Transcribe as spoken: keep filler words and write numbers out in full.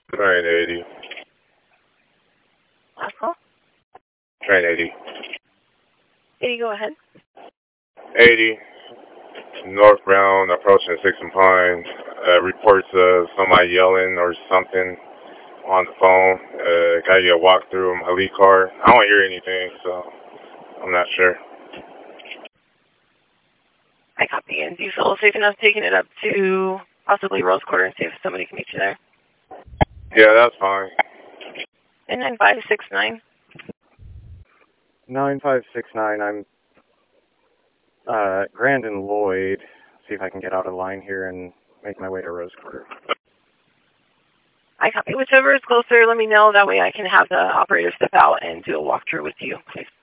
Train eighty. Last call? Train eighty. eighty, go ahead. eighty. Northbound, approaching Six and Pine. Uh, reports of somebody yelling or something on the phone. Uh, gotta get a walk through my lead car. I don't hear anything, so I'm not sure. I copy. And do you feel safe enough taking it up to possibly Rose Quarter and see if somebody can meet you there? Yeah, that's fine. And nine five six nine. nine five six nine, I'm uh, Grandin Lloyd. See if I can get out of line here and make my way to Rose Quarter. I copy. Whichever is closer, let me know. That way I can have the operator step out and do a walkthrough with you, please.